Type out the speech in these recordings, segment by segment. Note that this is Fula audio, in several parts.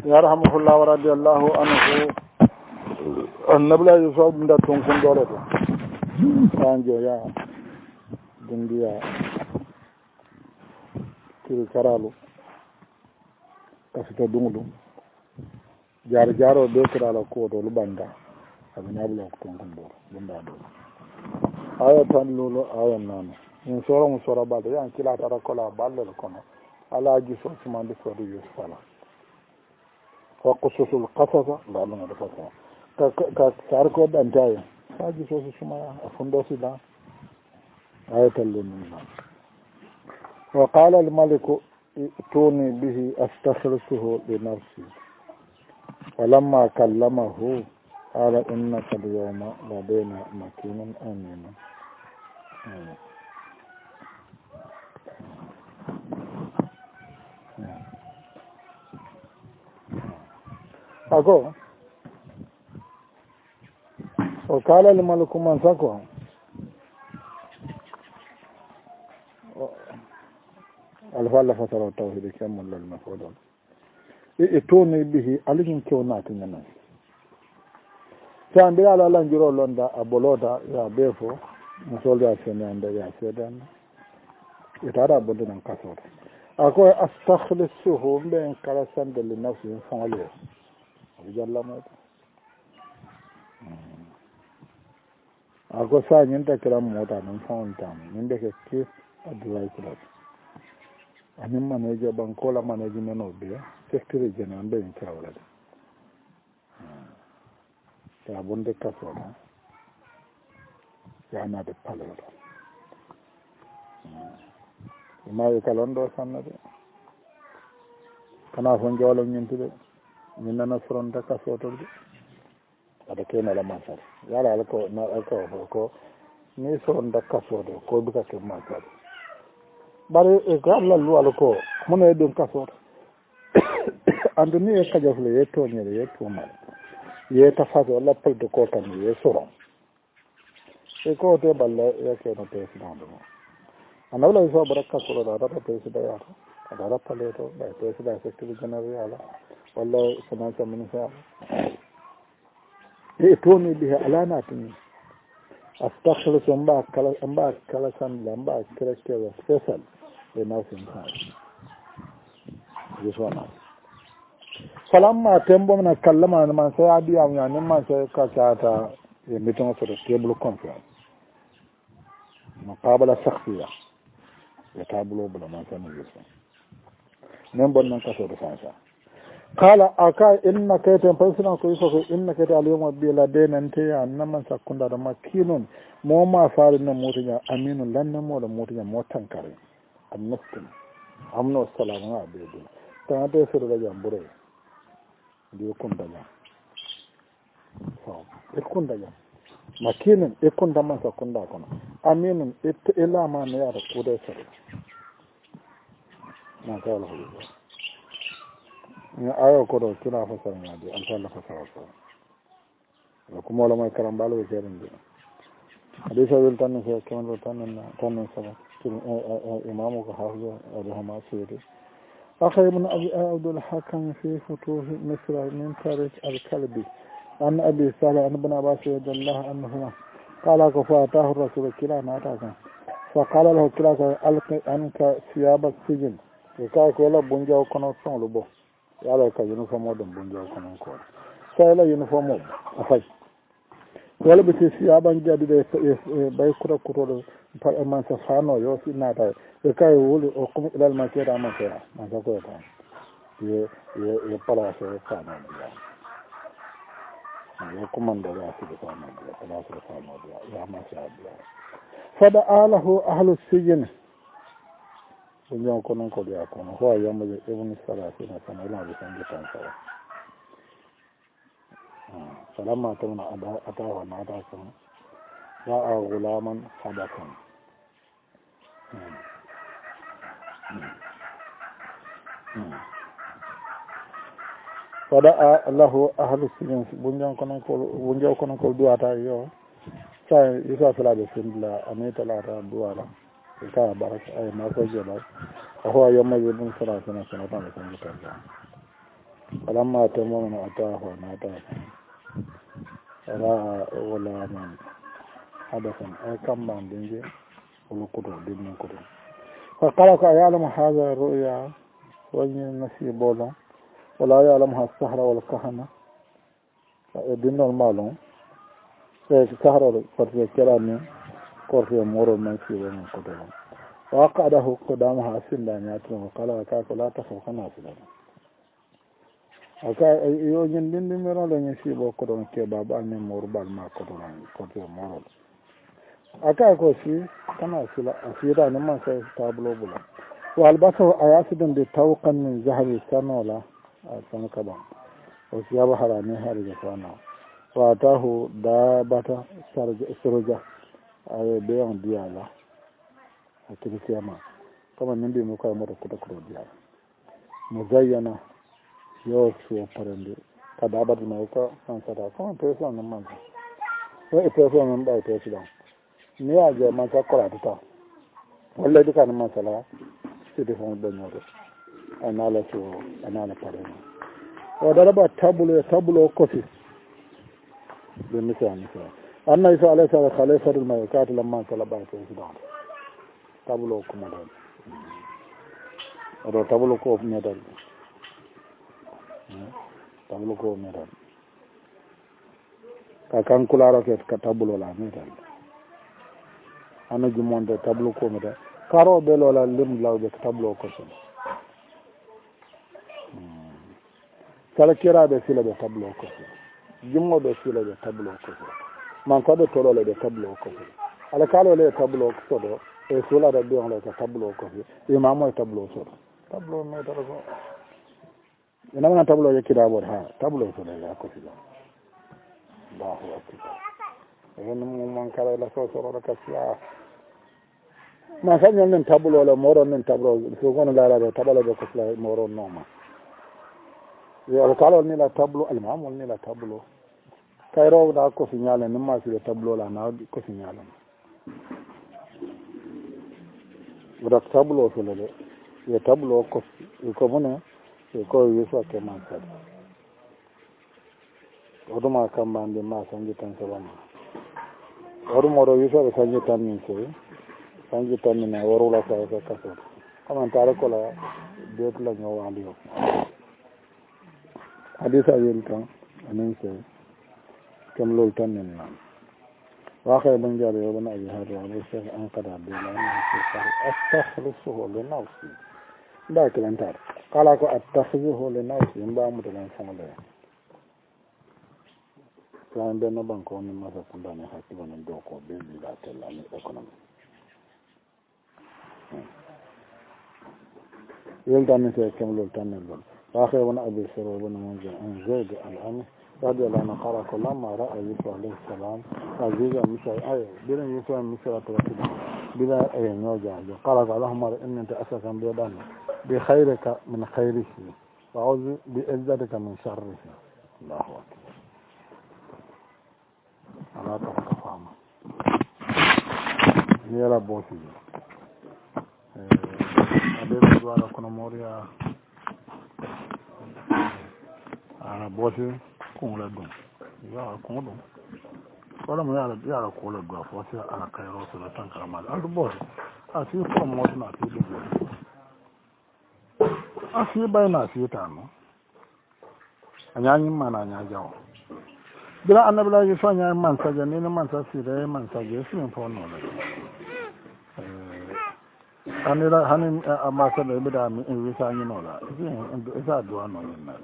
yarhamuhullah wa radiyallahu anhu annabla yusuf nda tun kun dole to sanjo ya dundiya kiri karalu kasita dunglu jaro be kirala ko to lubanda abin abla ko tun kun dole bunda do aya tan lolo aya nana in soro mu soro balde yan kila tara kola balle kono ala ji so sumande so do yusfala وقصص القصص لا لا لا كاركو دانتاي ساجي سوسو سما فندوسي لا آية اللمنا وقال الملك ائتوني به استخلصه لنفسي فلما كلمه قال إنك اليوم لدينا مكين أمين ako o kala limalu kuman sako alfalla fasara tawhid kammal lal mafudun e toni bihi aligin kewnati ngana tan bi ala lan jiro londa aboloda ya befo musolda senanda ya sedan itara bodan kasoro ako astakhlisuhu ben kala sande li nafsi fa'ale jalla ma ako sa nyinta kira mota nan fa'anta ninde ke chief advisor anin manager bankola management obe secretary general ben tawala ta bonde kasola ya na de palero ma e kalondo sannade kana fon jawlo nyintude min nana fronta kasotorde ada kenala masar yala alko na alko ko ni fronta kasode ko duka ke masar bare e galla lu alko mun e dum kasot andu ni e kajafle e tonyere e tumal ye tafaso wala paldo ko tan ye soro e ko te balla e ke no te sinando anawla iso baraka soro da ta te sida ya ada rapale to da te sida secretary general ala walla finance minister e toni biha alanatin astakhlis amba kala san lamba krekere special e nausin kan yuswana salamma tembo na kallama man sai adiya mun nan man sai ka ta e miton so table conference muqabala shakhsiya ya tablo bula man sai yusu nan bonnan kaso da sansa kala aka inna kayta fansina ko yifo inna kayta alyawma bila denante ya namman sakunda da makinun mo ma faru na mutinya aminu lanna mo da mutinya mo tankare annastin amno salamu abedu ta ta suru da jambure dio kunda ya so e kunda ya makinun e kunda man sakunda kono aminun e ila ma ne ya da kuda sare na ta Allah ni ayo ko do kina fasara ngadi alfalla fasara ko kuma wala mai karambalo ke rende hadisa wil tan se kamar tan tan sama imamu ko hafiza rahma sayyidi akhay ibn abi abdul hakim fi futuh misr min tarikh al-kalbi an abi salih an ibn abbas radiyallahu anhu qala ka fatahu rasul kila na ta kan fa qala lahu kila ka alqa anka siyaba sijin ka ko la bunja ko no son lo bo yala ka uniform odon bunja ko non ko sai la uniform o afai wala be ci aban jadi de bay kura kuro par man sa fano yo si nata e kay wuli o kuma dal ma kera ma kera ma sa ko ta ye pala so fano ya kuma da ya ci da fano ya pala so fano ya ma sa ya fada alahu ahlus sijin bunyan konon ko da kono ho ya mo ibn salasi na sanala da san gitan sa salama ta na ata wa na ta san ya a gulaman hadakan fada Allahu ahlus sijin bunyan konon ko duata yo sai isa sala da sinla amita la ta duala ka baraka ay ma ko jela ho yamma yebun sala sana sana ta kan ta falamma tamamna atahu nata ra'a wala man hadathan ay kamban dinje wala kudo dinne kudo fa qala ka ya'lamu hadha ru'ya wajin nasibola wala ya'lamu as-sahra wal kahana dinnol malon sai sahra farfe kirani korfe moro man ci wani kudo wa qadahu qadamaha sillani atun qala ka la takhafana sillani aka yo nyen dindi mero la nyen sibo ko don ke baba ne mor bal ma ko don ko to moro aka ko si kana sila asira ne man sai tablo bula wal basu ayasidun bi tawqan min zahri sanola san ka ban o siya ba harane har ga sana wa tahu da bata sarja ay be on diala akiri siyama kama nimbi mu ka mo ko to diala muzayyana yo suo parende kada abadi na ko ansata ko person na man o e person na ba to sida ni aje man ta kola ta walla duka na masala se de fon be nyoro anala so anala parende o daraba tabulo kofi be misani so anna isa alayhi salatu khalifatul malaikatu lamma talaba to sida tabulo ko modal ado tabulo ko medal tablo ko metal ka kankularo ke ka tablo la metal ana jumonde tablo ko metal karo be lola lim lawbe tablo ko so kala kira be sila be tablo ko so jummo be sila be tablo ko so man ko be tolole be tablo ko so ala kalo le tablo ko so do e sula da be on le tablo ko so imamo tablo so tablo metal ko ina mana tablo ya kira bor ha tablo so la ko sila Allahu akbar en mo man kala la so ro ka sia ma sanyo nen tablo la moro nen tablo so gono la tablo be ko sila moro noma yo kala ni la tablo al mamul ni la tablo kayro da ko signala ni ma si tablo la na ko signala bra tablo so le ya tablo ko mona ko yeso ke man sa oduma kambande ma sanji tan sabama oduma ro yeso be sanji tan min so sanji tan na warula sa ka kaso kama tare ko la det la nyo wali yo hadisa yel kan anen so kam lol tan nen na wa khay ban jare yo bana abi hadu wa shaykh an qada bi la astaghfiruhu li nafsi da kilantar kala ko attakhzuhu li nafsi mba mutan famale plan be no banko ni masa kundane hakilo ni doko be bi la tella ni economy yelda ni se kemlo tanel bon akhe wana abi sero wana manja an zaid al-ami رضي الله عنه قال كلما رأى يوسف عليه السلام عزيزا مثل أيه بلا يوسف مثل أتركه بلا أي نوجع قال اللهم إن أنت أسفا بيدان بخيرك من خيره وأعوذ بإذتك من شره الله أكبر ألا تفك فهما يلا بوسي أبيض الزوارة كنا موريا أنا بوسي kun la dun ya kun dun wala mo ya ko la do fo si ala kayro so la tan karamal al bo asi ko mo na ti do asi bay na si ta no anya nyi mana nya jawo bila annabi la yi so nya man sa je ni man sa si re man sa je si fo no la anira hanin amma sa da bida mi in wi sa nyi no la isa do no ni na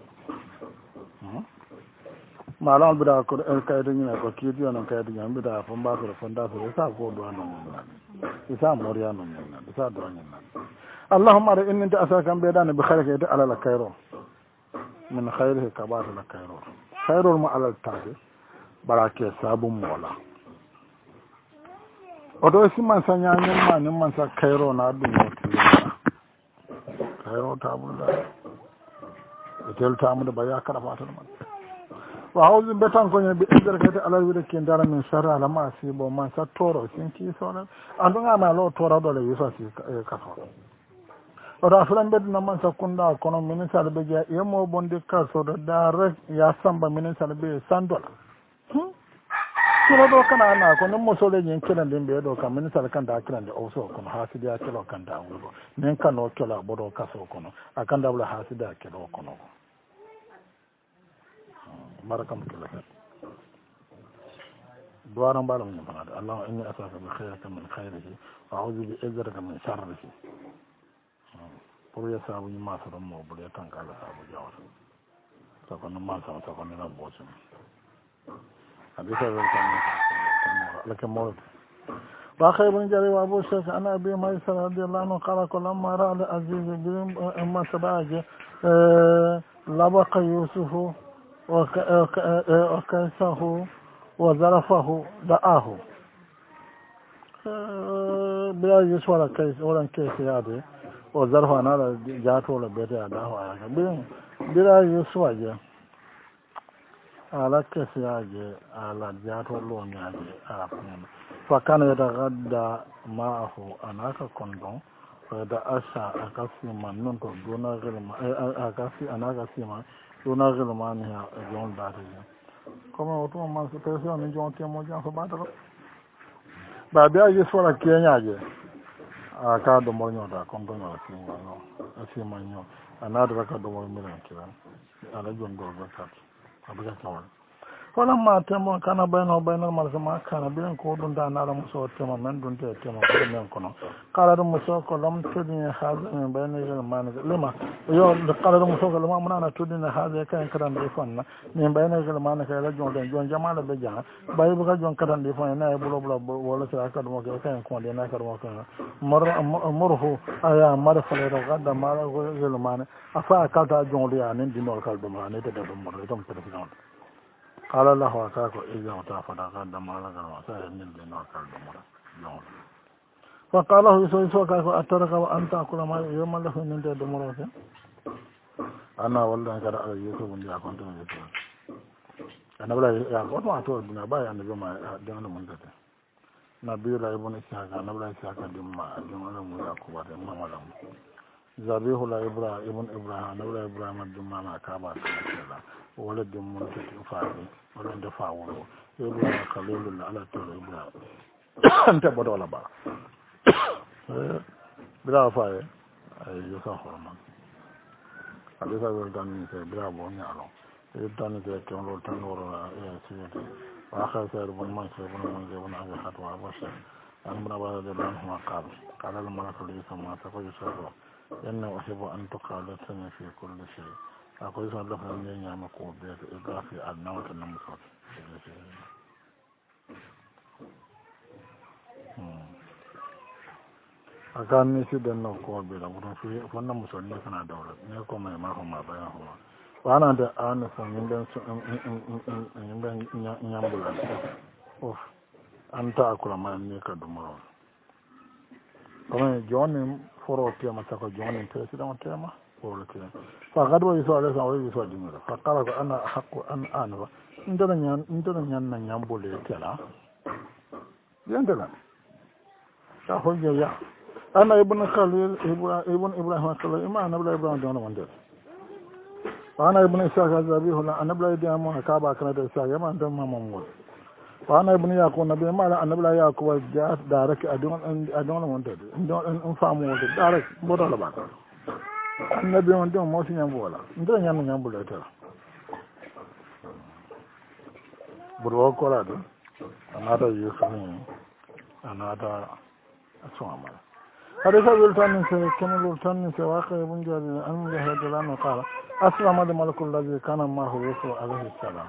malam bida ko kaydo nyina ko kidi on kaydo nyam bida fo mba ko fonda so sa ko do anon nyina isa moriya non nyina isa do nyina allahumma ra inni ta'asaka bi dana bi khayrika ala la kayro min khayrihi kabata la kayro khayrul ma ala tabi barake sabum mola odo si man sanya nyamma nyam man sa kayro na dum kayro tabula tel tamu da baya kada fata man وأعوذ بتان كوني بإذن على ذلك إن دار من شر على ما سيبو من ستورو سينكي سونا أنتم ما لو تورا دولا يسوع كفار oto fulan beduna man sakkunda kono ministre ɓe jeeya yemo bonde kasoɗo direct ya samba ministre ɓe sandola suro ɗo kana na ko nen mo soleñin kilanden ɓe ɗo kam ministre kanda kilande o so kono haasidi a kelo kanda wuuro min kano kelo a ɓoɗo kaso kono a kanda wula haasidi a kelo kono ko barakam kilo hen duwaran mbaɗo min fanade allahuma inni asaka bi hayraka min hayrihi wa audu bi izzatika min sharrihi pour ye saabu ñima soɗon mo ɓuure tanka allah saabu jawata sako no ma sama sako nena boosum hadisa welkam lake mawlud وأخي بن جرير وأبو الشيخ أنا أبي ميسر رضي الله عنه قال لما رأى العزيز بما تباعج لبق يوسف وكيسه وزرفه دعاه بلا يسوى ولا كيس يادي وزرفه أنا جاته ولا بيتي دعاه بلا يسوى على كيس ياجي على جاته لون ياجي فكان يتغدى معه أناك كندون ويتأشى أكاسيما ننتو دون غلما أناك سيما دون غلمانها جون داتي كما وطوما ما سيبسيون من جون تيمو جان فباتر بابي أجي سولا كينياجي أكادو مرنيو دا كندون أسيما نيو أناد ركا دومو ميلان كيران على جون دور بكات أبقى كوال فلما تم كان بينه وبين المرسما كان بين كودون دانا رمسو تم من دون تم من كنا قال رمسو لم تدني هذا من بين الجلمان لما يوم قال رمسو لما من أنا تدني هذا كان كران ديفنا من بين الجلمان كلا جون جمال بجان باي بقى جون كران ديفنا نا يبلو بلا ولا سأكاد ما كان كون دينا كران ما كان مره أيا مر فلير غدا مر الجلمان أفا كذا جون ليا نندي كالدمان تدبر مر يوم تدبر قال الله أكاكو إذا وتعفد قدم على قرمسا يمين لنا كالدمر فقال له يسوع كاكو أترك وأنت أكل ما يوم له من دمر أنا والله كذا على يوسف من يكون تنا يوسف أنا بلا يأكل ما أتوه بنا باي أنا بما دمنا من ذاته نبي لا يبون إسحاق أنا بلا إسحاق دمنا من يأكل بعد ما ملهم زبيه لا إبراهيم أنا بلا إبراهيم دمنا كابا كذا ولا دمنا تفاعل ولا دفاعه إبراهيم خليل الله على طول إبراهيم أنت بدو ولا بارا بلا فاي يوسف خرمان هذا سبب داني بلا بوني على داني كم لو تنور سيد وآخر سيد بن ما سيد بن أبي حتوى أبشر أنا من أبغى دبان هو قال الملك ليس ما سقي يوسف إنه أحب أن تقالتني في كل شيء أقول يوسف الله فلان يعمل قوة إضافي أدنى كنمسك akan ni si den no ko be la buton fi fonna muso ni kana dawla ne ko mai ma ko ma bayan ho wana da an so min den nyambula of anta akula ma ni ka dumoro comme joni foro tema sako joni president tema foro tema fa gadwa yiso ala sa wi so dimira fa qala ko ana haqqu an anwa ndana nyan na nyambule tela yandala sa hoje ya أنا ابن خليل ابن إبراهيم خليل إما أنا بلا إبراهيم دون من ده وأنا ابن إسحاق الزبيح أنا بلا إديامون كابا كنا إسحاق يما أنت ما ممول وأنا ابن يعقوب نبي ما أنا بلا يعقوب جاء دارك أدون من ده أدون إنفامون ده دارك بدل بعض النبي من ده موسى ينبولا ده ينبولا ترى برو كولا ده أنا ده يسمع أنا ده أسمع ما حديث الولتان كما الولتان واقع ابن جرير أن يهد لنا قال أسلم الملك الذي كان معه يسوع عليه السلام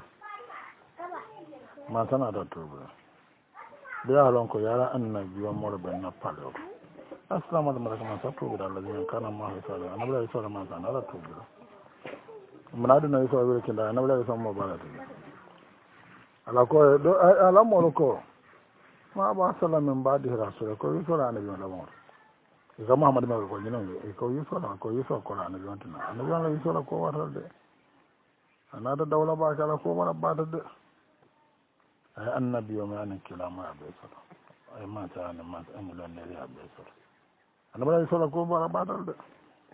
ما سنة التوبة بيعلنك يرى أن جوا مر بين الطالب أسلم الملك ما سنة الذي كان معه يسوع أنا بلا يسوع ما سنة التوبة من أدنى يسوع ولكن أنا بلا يسوع مبارك على كل على ملكه ما بعث من بعده رسول كل يسوع أنا بيوم الأمور إذا محمد ما يقول جنون يكو يسوع كلا أنا بيوم أنا بيوم يسوع كوا ورد أنا هذا دولة باكلا كوا ورد بعد أي النبي يوم أنا كلا ما أبيسر أي ما تاني ما أنا لا نري أبيسر أنا بلا يسوع كوا ورد بعد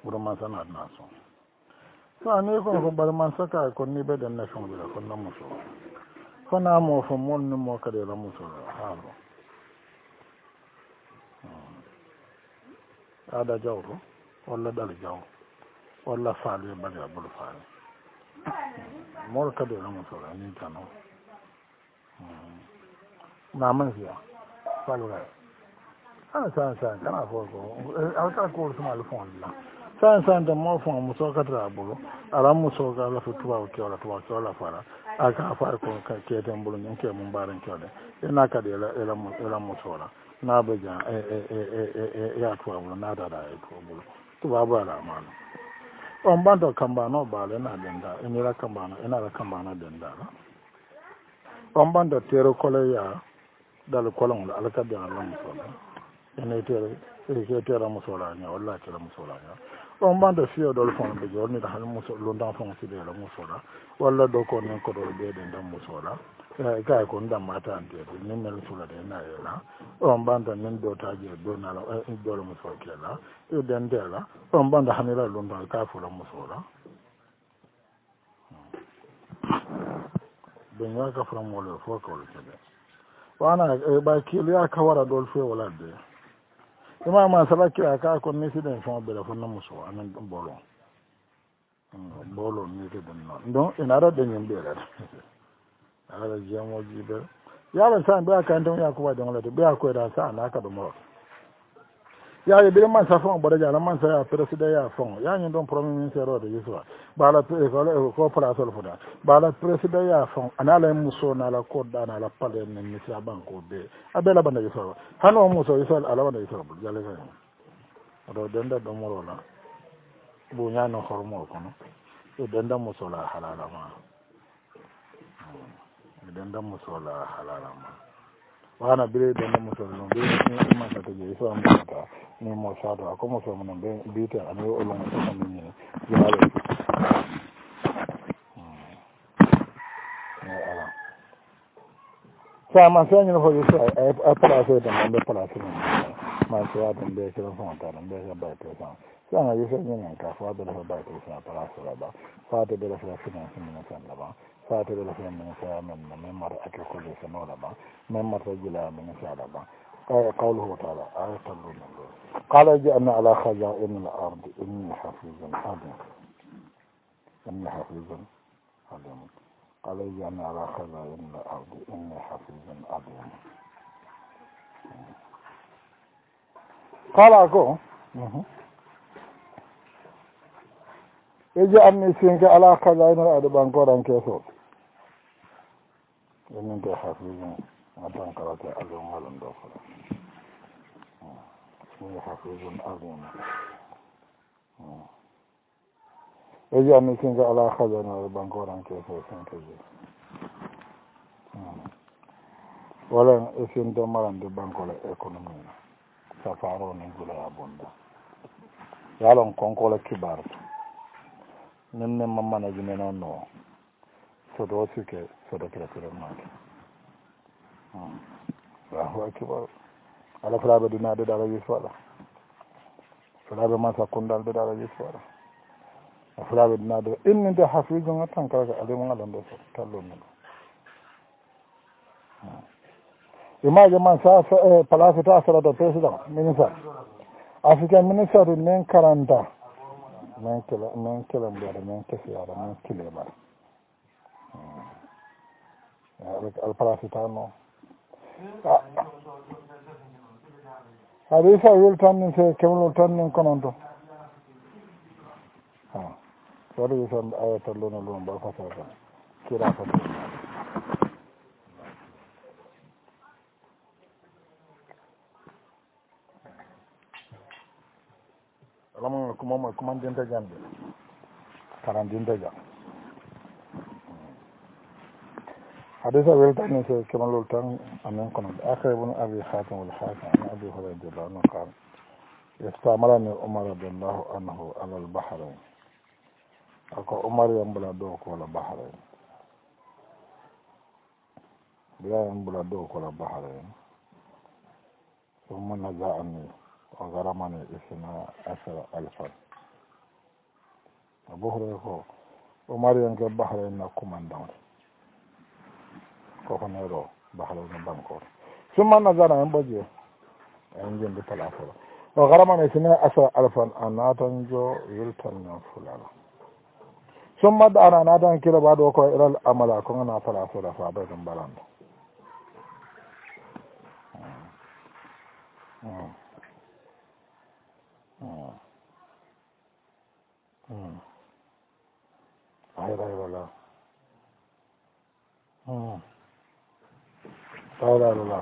buru man sana na so so ne ko bar man saka ko ni be den na so bi ko na muso ko na mo fo mon ni mo ka de la muso ha lo ada jawro walla dal jaw walla faale ba ya bul faale mo ka de la muso ni tano na man siya falu ga ana san kana fo ko alka ko su mal fon la san da mo fon muso ka tra bulu ala muso ga la futuwa ko la fara aka fa ko ka ke den bulu nyen ke mun baran ke de ina ka de la muso la na be ja ya tuwa bulu na da tuwa bulu to ba ba la ma on bando kamba no ba le na denda ina la kamba na denda on bando tero kole ya dal kolon la alka de la muso la ene tere ke tera musola nya walla tera musola nya on banda fiyo dol fon be jorni da hal muso lo ndan fon si de la musola walla do ko nen ko do be de ndam musola ka ko ndam mata ante ni mel sula de na yela on banda nen do taje do na la do la musola kela e den de la on banda hanira lo ndan ka fo la musola ben ya ka fram wala fo ko le kebe wana ba kiliya ka wara dol fe wala de ima ma sabaki aka ko ni siden fon be la fon na muso anan bolo ni ke den no don ina da den yin bere ala jamo jibe ya ba san ba kan don ya ko ba don la de ba ko da sa na ka do mo ya ye bere man sa fon boda ja man sa ya president ya fon ya nyin don premier minister ro de yuswa ba la ko para sol foda ba la president ya fon anala muso na la ko da na la pale ne mi sa ban ko be abela banda yuswa hano muso yuswa ala banda yuswa bu jale ka do denda do mo la bu nya no hormo ko no do denda muso la halala ma denda muso la halala ma wana bire denda muso no be ni ma ka te yuswa mo ka ni mo sa do ko mo so mo be bite ani o lo mo ko ni jale sa ma sa ni no ho yuswa a para so da mo be para so ma so ya den be ko fon ta den be ya ba to sa sa na yuswa ni na ka fa da ba to sa para so ba fa de la fa na ni na sa la ba fa de la fa ni sa men mar ake ko le sa no la ba men mar rajula men sa la ba قوله تعالى آية اللون قال جاءنا على خزائن الأرض إني حفيظ عليم قال جاءنا على خزائن الأرض إني حفيظ عليم قال أقول يجعلني سينك على خزائن الأرض بانكورا كيسو إني حفيظ أنت قرأت عليهم ولم دخل إني حفيظ عليم يجعلني سينك على خزائن الأرض بانكورا كيسو سينك wala isin to marande bankola économie safaro ni gula abunda yalon konkola kibar nenne mamana jimeno no so do sike so do kira maki wa kibar ala falabe dina de dara yiswala falabe masa kundal de dara yiswala falabe dina de inni de hafizun atan kala alimu ngalan do so tallon no imaje man sa place ta sala do president minister african minister men karanta men kala mbara men kesiara men kile bar al place ta no hadisa yul tan se kemul tan kononto wala yusan ayatul lon ba fasara kira fa lamang kuma dinta jande karan dinta jam hadisa welta ni se kemalul tan amen kono akhir ibn abi hatim al hakim an abi hurairah anhu qala istamarani umar radhiyallahu anhu ala al bahrain ako umar yambula do ko la bahrain bila yambula do ko la bahrain ثم نزعني وغرمني 12,000 Abu Hurairah ko o mariyan ke Bahrain na commandant ko ne ro Bahrain na banko summa na zana en boje en jendi pala fo o garama ne sine asa alfan anatan jo yultan na fulala summa da ana tan kira ba do ko ilal amala ko na pala fo da fa da balando ayra wala ayra wala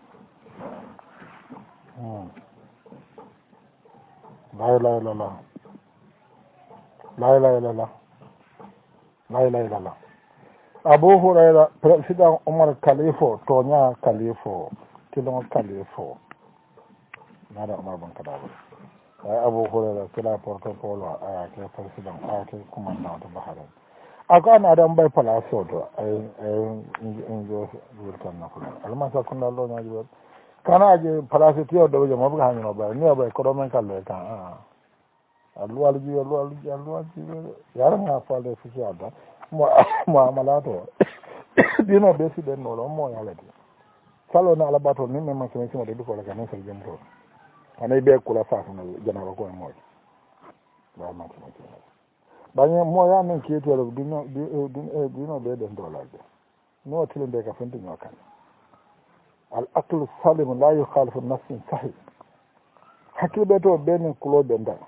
la ilaha illallah Abu Hurairah president Umar Khalifo tonya Khalifo tilon Khalifo nada Umar bin Khattab Abu Hurairah kila protocol aya ke president aya ke commandant Bahrain aka na dan bai palaso to ai injo wurtan na kula almasa kun Allah na ji kana je palaso tiyo da waje mabuga hanyo ba ni ba ko men kalle kan alwaji yaran na fa da su da muamalato dino be si den no mo ya lati salo na alabato ni me ma kene de ko la kan sel jento anay be kula fa na janaba ko mo ba ma kene banye mo ya men ki to dino be den dollar no tilin be ka fanti no kan al aql salim la yukhalifu an-nafs sahih hakki be to be ni kulo be nda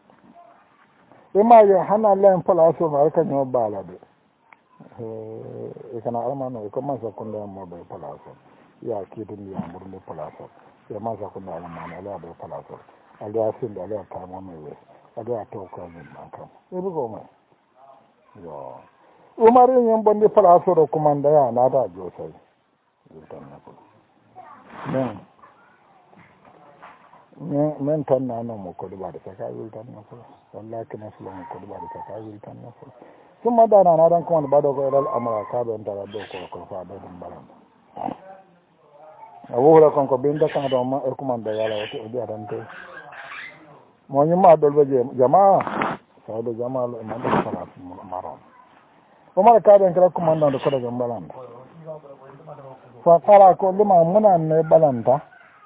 ma ya hana len pala so ma ka nyo bala de e kana almano e commence ko ndo mo be pala so ya ki dum ya mur le pala so ya ma za ko ndo almano ala be pala so ala sin da ala ta mo me we ala to ko ni ma kam e bu ko ma yo umar yin bonde pala so ro komanda ya na da jo sai tan na ko men tan na no mo ko do ba de ka wil tan na ko wallahi kana fulo mo ko do ba de ka wil tan na ko summa da na dan ko ba do ko dal amara ka do ndara do ko fa do dum balam awu la kon ko binda kan do ma e komanda yala wato o dan te mo ni ma do be jamaa sa do jamaa lo ma do fara maron o ma ka den kala komanda do ko do balam fa fara ko lima muna ne balanta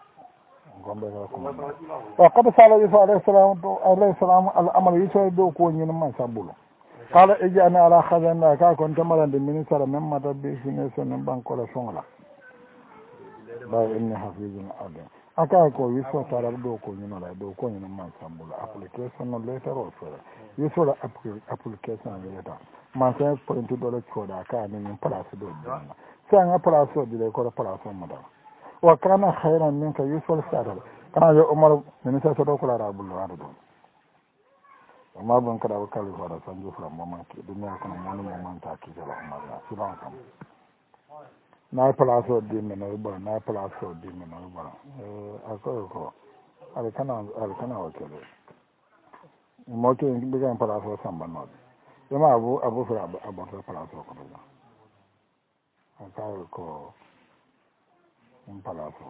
وقد سأل يسوع عليه السلام الأمر يسوع دوكو ينما سبولو قال اجعنا على خزانة كا كنت مرا من سر مما تبي في نسون بانكو لا سونلا با إني حفيظ أدم aka ko yiso tarar do ko nyino la do ko nyino man sambula application no letter o fere yiso la application letter man sai point do la choda ka ni place do dina sai nga place do ko place mo da wa kana khairan minka yusul sadar kana yo umar min sa to ko la rabul wado amma ban kada wa kali fara sanjo fra mama ki dunya kana mono mama ta ki jala umar na siban kam na palaso di me no ba na palaso di me no ba ko al kana wa kele mo ke bi ga palaso samba no ma abu fra abu palaso ko ba aka ko un palazo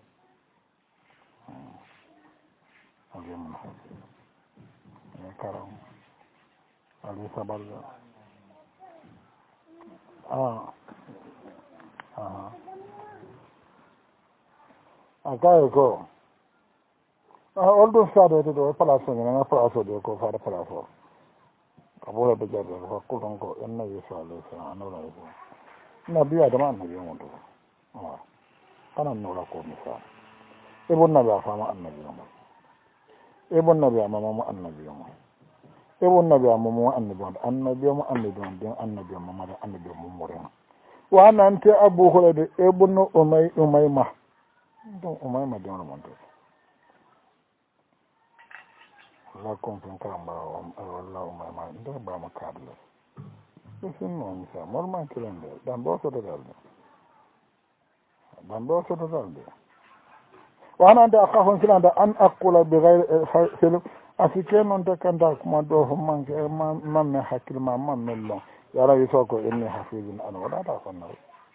abbiamo caro ali sabarga aka ko oldo stato do palazo na palazo do ko fare palazo abora be jarra ko kulon ko enna yeso ale sa anora ko na biya da man ne yondo kana nora ko misa ibn nabi afama annabi mo ibn nabi amama mo annabi mo ibn nabi amama annabi mo annabi mo mara annabi mo more wa nante abu hulade ibn umayma don umayma don mo to la konfen kamba wallahi umayma ndo ba ma kadlo sun no misa normal kilende dan bo so dalde وانا عند اخاف كلام ان اقول بغير حلم افكين انت كنت كما دو من حكي ما من الله يا رب يسوق اني حفيظ انا ولا تعرفنا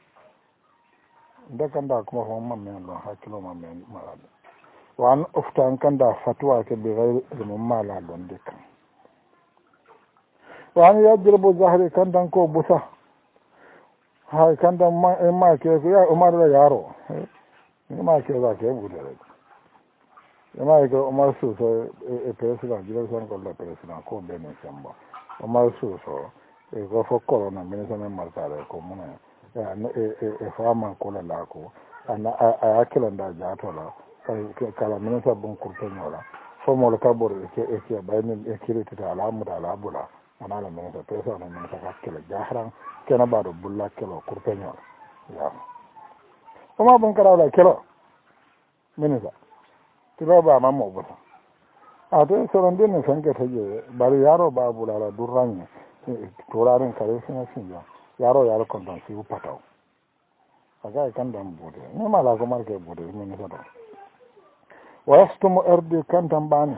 ده كنت كما من الله حكي ما من ما وان افتان كنت فتوى بغير علم ما لا دون دك wani yadribu zahri kandan ko busa hay kandan ma ke ya umar da yaro ni ma ke za ke bude da ma ke umar su so e president gidan son ko la president ko bene samba umar su so e go fo corona bene son martare ko mun ya e fama ko la ko ana a akilan da jato la kala minisa bon kurtonyola fo mo ka bor ke bayni e kiriti ta alamu da alabula ana la minisa pesa na minisa ka kala jahran kena ba do bulla kelo kurtonyola ya o ma bon kala la kelo minisa tilo ba ma mo bota a to so ron din san ke taje bari yaro ba bula la durran turaren kare sina sinja yaro kon don si upataw aga kan dan bude ne mala ko marke bude minisa do ويختم أردي كان تنباني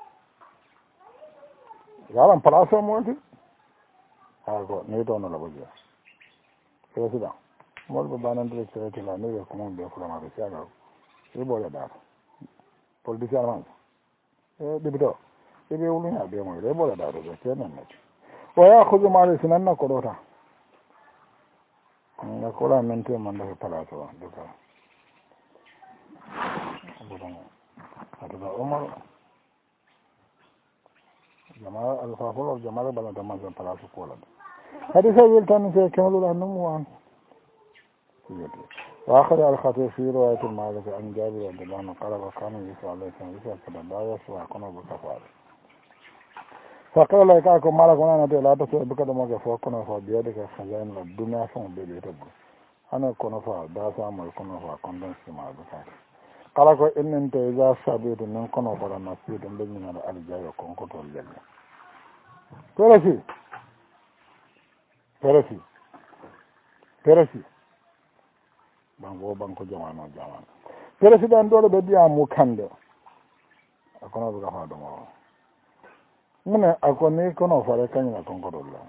يعلم فلاسة موتي هاكو نيتون ولا بجي كيسدا مول ببانا ندري كيسدا لا نيجي كمان بيفلا ما بيسياغا يبولي دار politician man dibito ibe wulunya be mo yebola daro be kenan ne ويأخذ مال سنن كروتا نقول من تي من ده فلاسة دوكا هذا عمر جماعة الفافول والجماعة بلا دمان فلا سكولا هذا سيد تاني سيكمل له النموان وآخر الخطير في رواية المالك عن جابر رضي الله عنه قال وكان يسوع عليه السلام يسوع فلا يسوع كنا بكفار فقال لك أكو مالك وانا لا تسوء بك دمك فوقنا فبيدك خزائن الدنيا فهم بيدك أنا كنا فداسا ما كنا فكندن سما بكار kala ko ennente ja sabidu non kono bara nasidu mbeñinara aljayo konkotol jelle peresi banko jamano président dole ɓe diyamu kande akono ɓe gafa ɗumo mune ako ni kono fare kañina konkotol la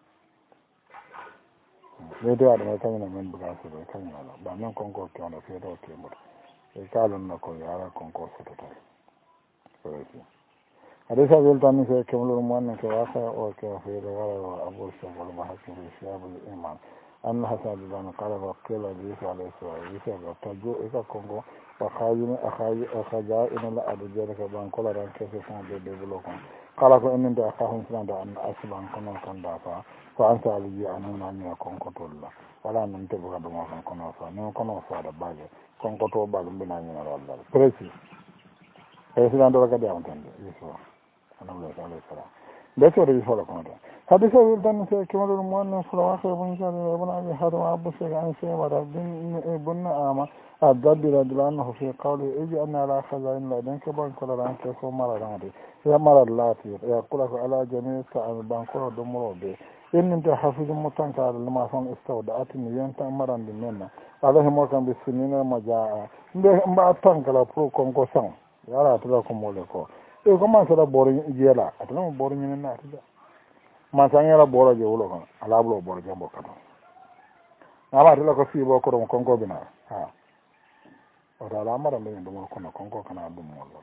ɓeyde waɗuma kañina men bugasuɓe kañinala ba men konko kewno feeto kemuta e kalon na ko yara konko sotota peresi hadisa weltani se kemlol muanne ke wasa o ke feere wala abul shawal mahakim shabul iman أن حسن بن قال وقيل عيسى عليه السلام عيسى وتجو إذا كونغو وخاجين أخاجائن لا أدجرك بان كل ران كيف يكون بيبلوكم قال فإن عند أخاهم سنة أن أسبان كنا كن دافع فأنت علي أن أن يكون كتولا ولا ننتبه دم كن كنا فا نم كنا فا دباج كن كتو باج بنا من الله بريسي بريسي عند الله كده أنتم يسوع أنا بقول عليه السلام بس ورد يسوع كنا حديث ولدان كمال المؤنث فلواخر بن جابر بن ابي حاتم ابو سعيد عن سيما بن اما الضبي رضي الله عنه في قوله اجي ان على خزائن لدن كبان كل ران كيف مر راني يا مر اللاتي يقول على جميع كان بان كل دمرو به ان انت حافظ متنكر لما صن استودعتني ينت مران بمنا عليه ما كان بالسنين ما جاء ما تنكر برو كونغو سان يا تلاكم مولكو e comment ça d'abord jela atlan bor ñu na ta ma tanyala boro je wulo kan alablo boro jambo kan ama tela ko fi bo ko don konko bina ha o da la mara men dum ko no konko kana dum mollo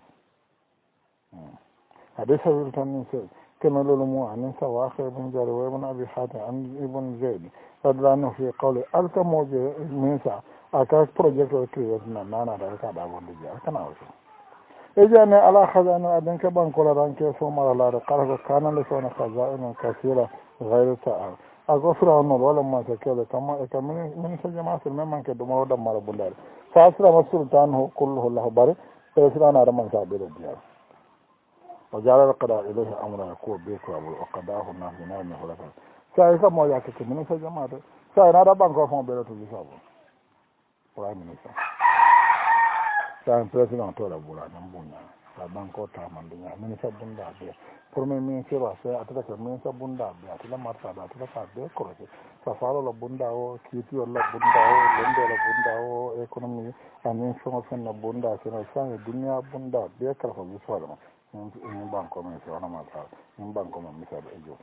hadisa wil tan se kema lolu mu an sa wa akhir bin jar wa ibn abi hatim an ibn zaid fadlanu fi qawli alka moje minsa aka project o create na nana da ka da wonde je kana o ejane ala khazana adan ke bankola ranke so mara la qara ko kana le sona khazana kasira ghayr ta'a agofra no wala ma ta kele kama e kamin min sa jama'a sul memman ke duma wada mara bulal sa asra masultan hu kullu allah bar tasra na man sa be diya wa jara al qada ilayhi amra ko be ko abu qadahu na hina ne hola sa ka mo ya ke min sa jama'a sa na da banko fon be to sabo prime minister sa president to la bula nan bunya la banko ta mandunya min sa bunda be premier ministre ba sai atata ka min sa bunda be atala marta da atala ka be ko sa falo la bunda o kiti la bunda o lende la bunda o economy anin so so na bunda sai na sa dunya bunda be ka ko so la ni banko men so na marta ni banko men mi sa be jo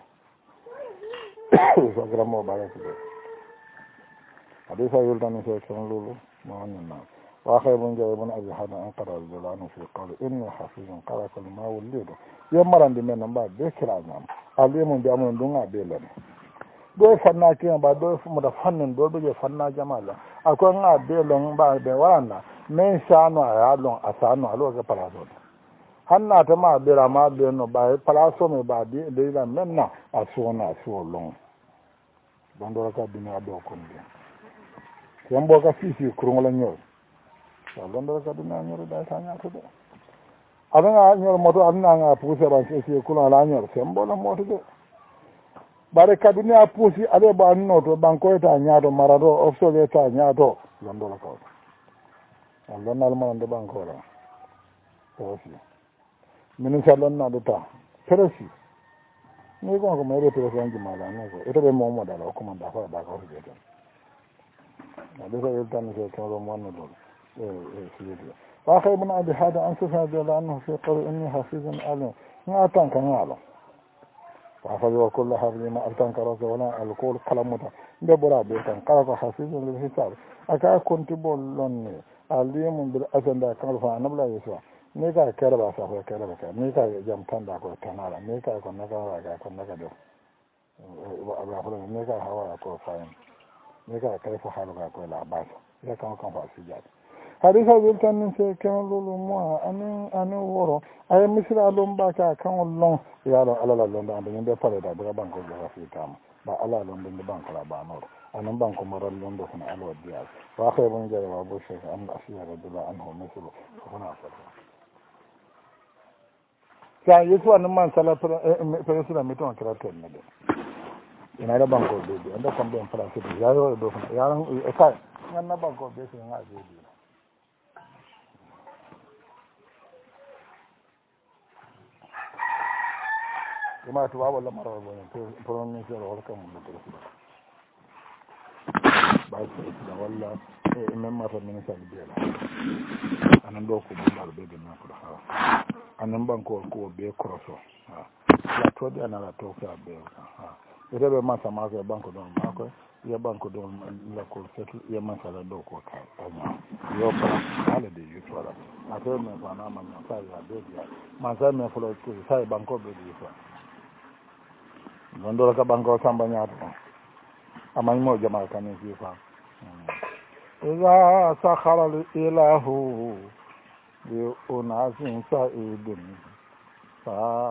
so gramo ba ya ko hadisa yuldan se kan lulu ma wannan وآخر بن جابر بن أبي حاتم أنقر الجلان في قول إني حفيظ قال كل ما ولده يمرن بمن بعد ذكر عظام alimun bi amun dunga belan do fanna ke ba do mu da fannin do be fanna jamala akwai nga belan ba be wana men shano ya lon asano alo ga palaso hanna ta ma bera ma be no ba palaso me ba di de la menna asona lon don do ka dina do ko ndi yambo ka sisi kurungola nyor don do ka dina nyor da ta nya to do adanga nyor moto adanga nga puse ba sisi kula la nyor sembo la moto do bare kaduna pusi ale ba no to banko ta nyaado marado ofso ta nyaado don do la ko Allah na alma ande banko la to si minin salon na do ta peresi ni ko mere peresi anji mala ne ko ito be mo mo da ko man da fa da ko je to ade ko yeltan ko to mo no do سيدي وآخر ابن أبي هذا أنصف هذا لأنه في قول إني حفيظ أعلم ما أتانك نعلم وحفظ وكل حفظ ما أتانك رأسه ولا القول كلامه ببرا بيتان قرأت حفيظ للحساب أكا كنت بولوني عليم بالأسن دا كان فأنا بلا يسوع نيكا كربا سافر كربا نيكا جام تاندا كو تنالا نيكا كو نكا كو نكا دو وأبا فلان نيكا هوا كو فاين نيكا كيف حالك كو لا باس إذا كان فاسجاد hadisa wiltan se kan lulu mo anin woro ay misra lom ba ka kan lon ya lo ala lon da be pare da daga banko da fi tam ba ala lon de banko la ba no anan banko moral lon do kana alo dia wa khayrun jara wa bu shaykh an asiya radula anhu mislu kana fa sa yesu an man sala persona meton krater ne de ina da banko de anda kon ben pala se ya yo do kana ya ran e kai nan na banko be se nga de kuma to babu lamar wani furon ne sai rawar kan mun da su ba su da walla imam mata min sa biya anan do ko bumbar be da na ku ha anan ban ko be kroso ha la to da na la to ka be ha ida be masa ma ga banko don ma ko ya banko don la ko setu ya masa la do ko ka anya yo pa ala de yu to ala ato me fa na ma na sa ya be ya ma sa me fulo ko sai banko be di fa Gondoro ka banko samba nyato amay mo jama kan fi fa iza sakhara ilahu bi unasin sa'idin fa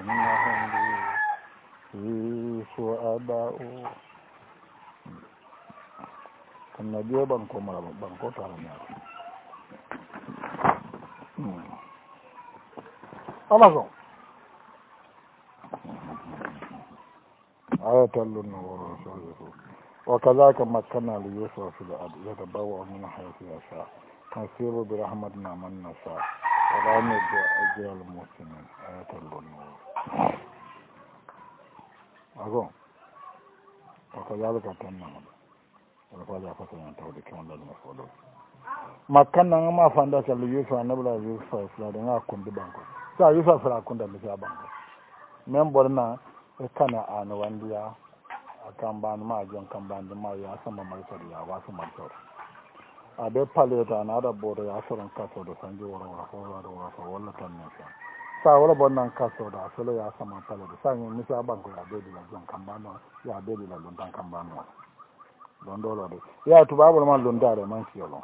innahu su'ada'u kana dia banko mara banko tara nyato amazo آية النور وكذلك مكنا ليوسف في الأرض يتبوأ من حيث يشاء نصير برحمتنا من نشاء ولا نضيع أجر المحسنين آية النور أقول وكذلك تنم وكذلك فتنا تولي كما لازم يفعلون مكنا ما فندك ليوسف نبلا يوسف في الأرض نكون ببانكو سا يوسف في الأرض كنت بسيابانكو من بولنا kana ana wandiya akan ban ma jon kan ban ma ya sama martar ya wasu martar a da paleta na da bodo ya soron kaso da sanji woro wa ko da wa fa wala tan ne sa wala bonnan kaso da solo ya sama paleta sa ni misa banko ya bedi la jon kan ban ya bedi la don kan ban don do lo ya tu babul man don dare man ci yolo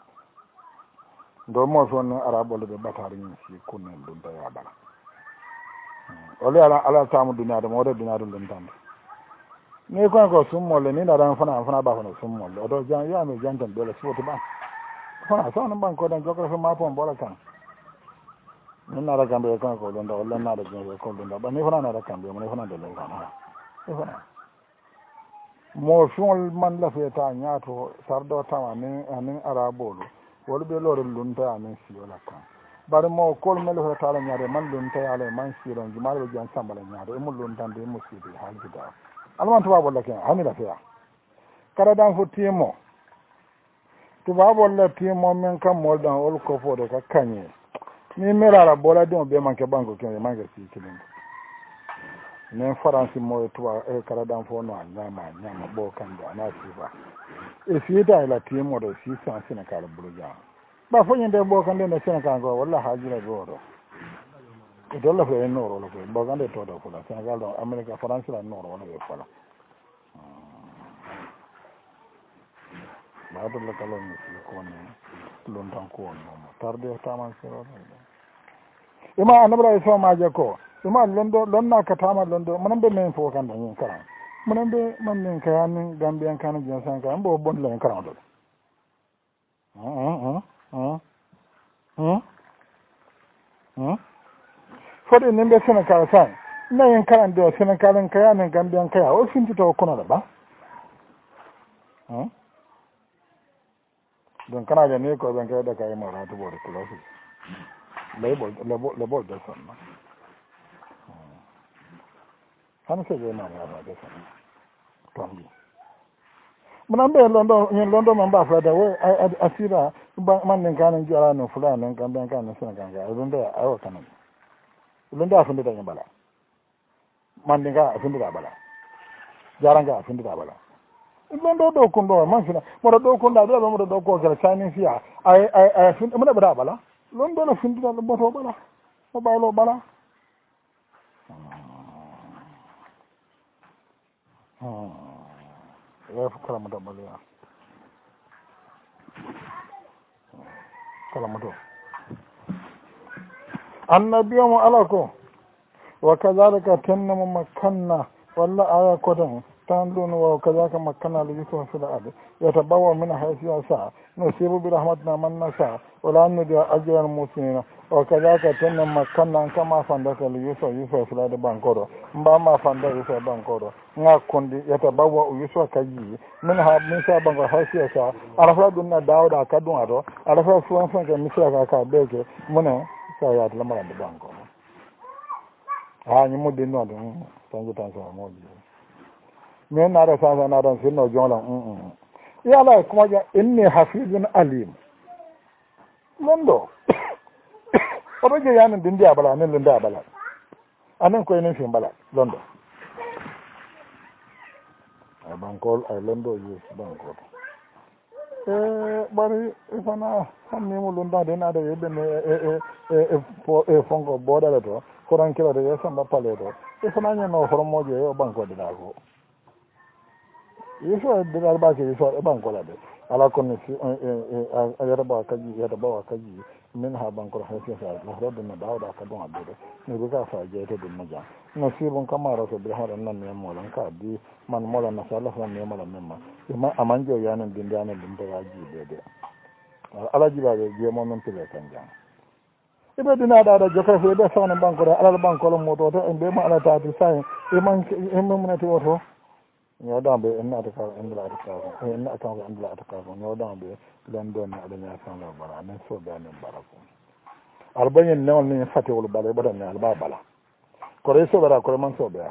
do mo son arabo le batari ni ci kunen don da ya bala ole ala tamu dunya da mawda dunya dun tan ne ko summo le ni da ran fana ba fana summo le do jan ya me jan tan dole so to ba fana so nan ban ko dan joko so ma pon bola tan min na da gambe ko don da wala na da gambe ko don da ba ne fana na da gambe mo ne fana da le kana e fana mo fon man la feta nyato sardo tawane anin arabolo wol be lor lunta anin siyola kan bare mo kol mel ho taala nyaade man dun tay ala man siron jumal be jan sambala nyaade mo lon tan de musidi halgida alman tuba bolla ken hamila fiya kala dan fo timo tuba bolla timo men kam mo dan ol ko fo de ka kanye ni mera la bola de be man ke banko ken man ke si kilin ne faransi mo tuba e kala dan fo no nyama bo kan da na sifa e fiita ila timo do si san sina kala buluja ba fo nyende bo kan de na sena kan go walla hajira go do dolla fo en noro la ko bogande to do fula Sénégal do America France la noro wala be fala ba do la kalon ni ko ne lon tan ko no tarde taman sero ima anabra so ma je ko ima londo lonna ka tama londo manan be men fo kan dan kara manan be man nen ka an gambian kan je san ka mbo bon len kara do fode nembe Sénégal san na yen karan do Sénégal kaya nen gambian kaya o finti to kono da ba don kana da ne ko ban kai da kai mara to bor klosi label da san na han se je na ya da san tambi munan be londo man ba fa da we asira man nen kan jara no fulani gambian kan Sénégal ga londo ayo kanan londo afinde da bala man dinga afinde da bala jaranga afinde da bala londo do kundo man fina modo do kunda do modo do ko kala Chinese ya ay fin mo da bala londo no finde da boto bala mo baylo bala ya fu kala mo da bala kala mo do annabiyo mo alako wa kadhalika tanna makanna walla aya kodan تندون وكذاك مكنا ليوسف في الأرض يتبوأ منها حيث يشاء نصيب برحمتنا من نشاء ولا نضيع أجر المحسنين وكذاك تن مكنا كما فندك ليوسف في الأرض بانكورو ما فندك يوسف بانكورو ngakondi yatabawa uyuswa kaji minha minsa bango hasiya sa arafa dunna dawda kadun ado arafa fuan fuan ke misra ka beke mona sa ya lamara de banko ni mudi no dun tangu tangu modi me na da sa na dan sinno jona ya la kuma ja inni hafizun alim londo odo je yanin dindi abala ne linda abala anan ko enen fin bala londo ay bankol ay londo yes bankol bari ifana hanni mo londa de na da yebe ne fongo boda le to koran kila de yesa pale do ifana nya no hormoje yo banko de dago yeso de alba ke yeso banko la de ala kon si ayata ba kaji min ha banko ha fi sa la rabbi na dawda ka don abede ne buka fa je to dum naja nasibun kamara to bi hadan nan ne molan ka di man mola na sala fa ne mola memma ma amanjo yanan din dana din da ji de ala ji ba je mo men pile kan jang ibe dina da joka fe be sawna banko da ala banko lo moto to en be ma ala ta ti sai e man mun ti woto ñoɗamɓe en ataka endla ataka en ataka endla ataka ko ñoɗamɓe len ɗon aɗaña sanla bala anen soɓe anen bara ko albañen newol ni fatiwol bala e ɓaɗanne alba bala kore soɓera kore man soɓeya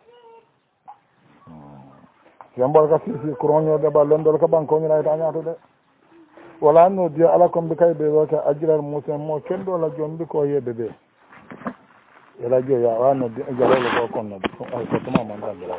sembol ka sisi courant ñoɗe ba lendol ka ɓankoñinayta ñatude wala anno diya ala komɓe kay ɓe wote ajiral musen mo kenɗola jomɓi ko yeɓe ɓe ela joya wano jarole ko konno ko tuma man ɗandira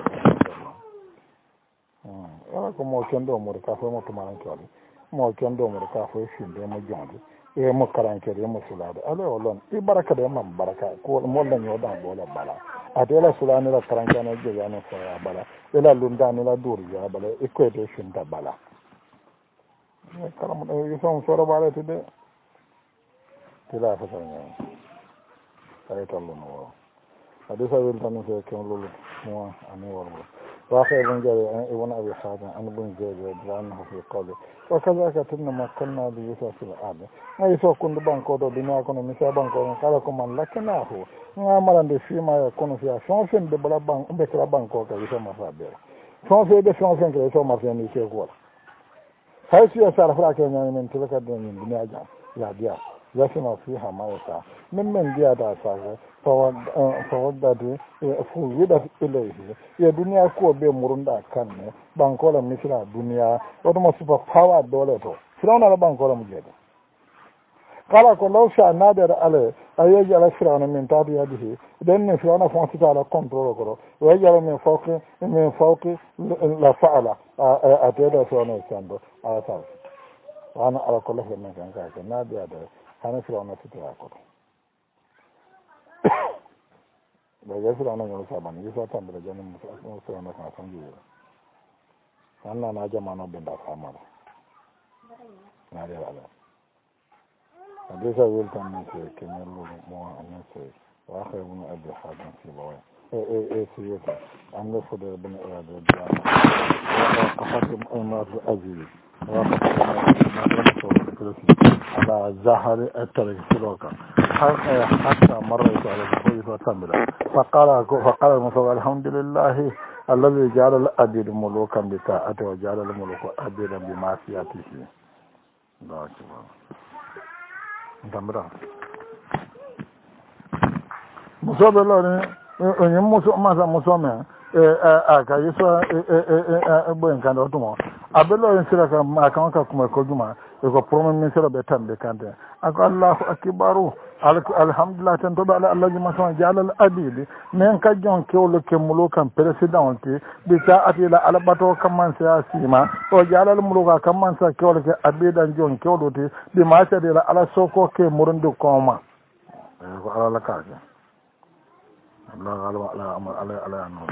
wala ko mo kendo mo ka fo mo tumarankeede mo kendo mo ka fo finde mo jonde e mo karankeede mo sulade ale o lon i baraka de mam baraka ko mo la nyoda bola bala adela sulane la karankana je yana fo ya bala ela lundani la duri ya bala e ko de finda bala e kala mo e so soro bala tede tila fa tan ay tan no hadisa wel tan so ke lolu mo ani warmo واخر من جاء ابن ابي حاتم عن ابن جابر عنه في قوله وكذلك تن مكنا ليوسف في الارض اي سو كن بانكو دو دنيا كن مسا بانكو قال كم لكنه عمل فيما يكون فيها شانسن de bala bank be kala banko ka yiso ma fabe chance de chance que so ma fini ke ko hay si asara fra ke nyani men tilaka de ni dunya ja ya dia yasima fiha ma yasa men dia da sa fawaddade fu wiɗat ilayhi ye duniya ko ɓe murunɗa kanne ɓankola misira duniya waɗuma supa pawa dole to firawna ala ɓankola mo jeeɗa kala ko law sa naadere ala a yeeji ala firawna min taati yadihi ɗen ni firawna fonsita ala contrôle koto o yeeji ala min fawki la faala a teeɗo firawna e sando ala taw wana ala ko lefle men kan kake naadiyade hana firawna sitira koto ba ga sura nan ga saban yi sa tan da janin musu sura na kan san jiya wannan na jama'a bin da samar na da ala hadisa wil tan ne ke kenan lu mu an sai wa akhir min abi hadan fi bawai siyata an ga fu da bin da قفت أمر أزيل على زهر الترك سلوكا حتى مرت على الخوف وتمر فقال المصطفى الحمد لله الذي جعل الأبيد ملوكا بطاعته وجعل الملوك أبيدا بمعصيته الله أكبر تمر مصطفى الله مصطفى aka yi so boyin kan da tumo abello yin sira ka akan ka kuma ko juma e ko promen min sira be tambe kante ako Allahu akbaru alhamdulillah tan to ala Allah juma so jalal abidi men ka jon kewlo ke mulukan president ti bi ta atila albato kamman sa sima o jalal muluka kamman sa kewlo ke abidan jon kewlo ti bi ma sa de ala soko ke murundu koma ko ala ka Allah galwa ala amal ala anno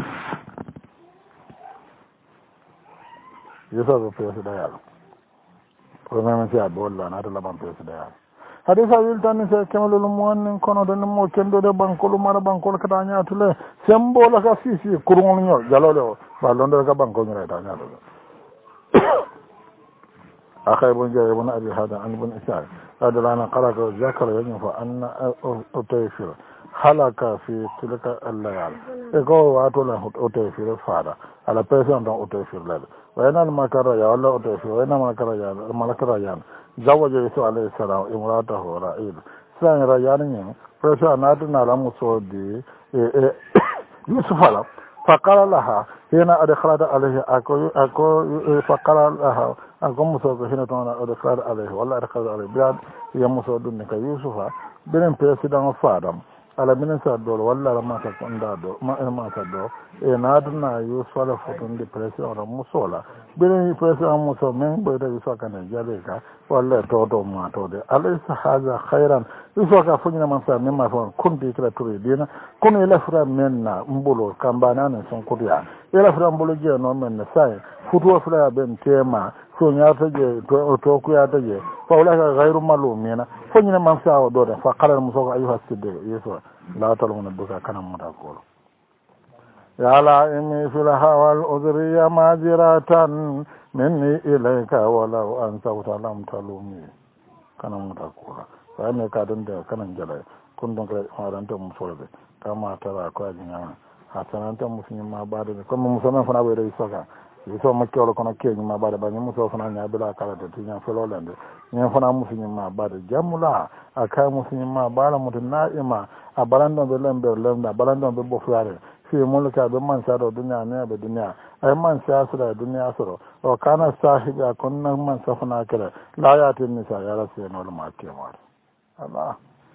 yesa do pese da yalla ko men ci abolla na da laban pese da yalla hadisa wil tan se kemalo mo won kono do mo kendo de bankolo mara bankolo kata nyaatule sembo la ka sisi kurungol nyol jalolo ba londo ka bankolo nyora ta nyaatule akhay bon jere bon abi hada an bon isa adalana qaraka zakara yani fa anna utayfir halaka fi tilka al-layal ego wato la utayfir fara ala person don utayfir la wa yana makara ya wala utayfir wa yana makara ya malakara ya zawaje su alayhi salam imratahu ra'il san rayan ne person na tuna la muso di yusuf ala faqala laha hina adkhalat alayhi ako faqala laha ako muso ko hina tona adkhalat alayhi wala adkhalat alayhi biad ya muso dun ka yusufa benen president fadam ala minisa dole walla la mata konda do ma mata do e nadna yusufa la fotun de president ra musola benen president muso men boy da yusufa kana jale ka walla to ma to de alaysa hadha khairan yusufa ka funya man sa men ma fon kundi kala turi dina kono ila fra menna mbulo kambana na son kuriya ila fra mbulo je no men na sai futuwa fra ben tema so nyaata je to ku ya taje fa wala ka ghairu malumina funya man sa o do da fa qala muso ayuha sidde yusufa la taluna buka kana muta ko ya la inni fil hawal udriya majiratan minni ilayka walau an sawta lam talumi kana muta ko fa ne ka don da kana jala kun don ka haranta musolbe kama tara ko ajinya hatananta musulmi ma ba da kuma musulman fa na bai da isoka yiso makkewolo kono keñi ma baɗa ɓañi muso fana ñaabila kalata tiña felolende ñen fana musuñi ma baɗa jammula a kay musuñi ma baɗa muto naima a balanɗon ɓe lembe lemde a balanɗon ɓe ɓofuyare fi mulka ɓe mansaɗo duniya neɓe duniya ay mansa sura duniya soro o kana sahibi a konna mansa fana kele la yatin nisa yara senolo ma kemare ala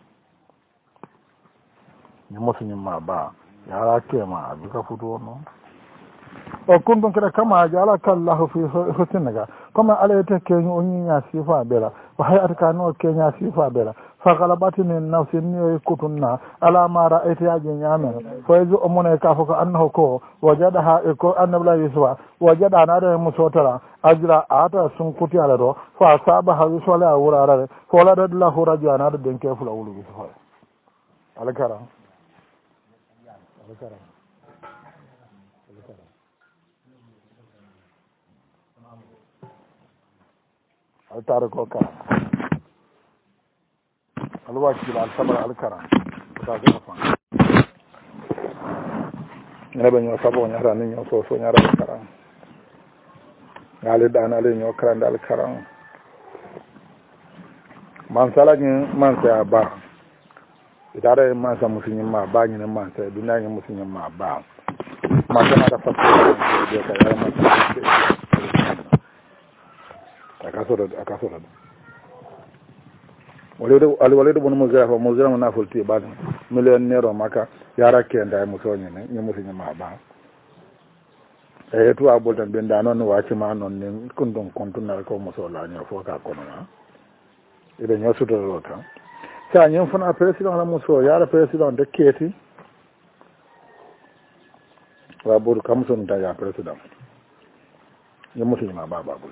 ni musuñi ma ba yara kema abika futu noon o kuntum kada kama jala kallahu fi husnaga kama alayta kenya onya sifa bela wa hayata no kenya sifa bela fa galabatini nafsi ni kutunna ala ma ra'ayta ya nyame fa yazu umuna ka fa annahu ko wajadaha ko annabla yuswa wajada na da musotara ajra ata sun kuti ala do fa sabaha yuswala wurara fa la dadlahu rajana da denke fula wulu yuswa alkara altare ko kara alwakil alsabar alkara ta ga fa ne ba nyo sabo nyara ni nyo so nyara alkara ngale dan ale nyo kara dal alkara man sala ni man sa ba idare man sa musinyi ma ba ni man sa dunya ni musinyi ma ba man sa da fa de ka ya man akasora wale bono mozira mo nafolti ba millionnaire maka yara kenda mo sonye ne mo sinye ma ba e to abol tan benda non waati ma non ne kundon kontuna ko mo so la nyo fo ka kono na ide nyo sudo rota sa ñin fana président la muso yaara président de keeti wa ɓuri kam sonta ya président ñemmusiñima babaɓuy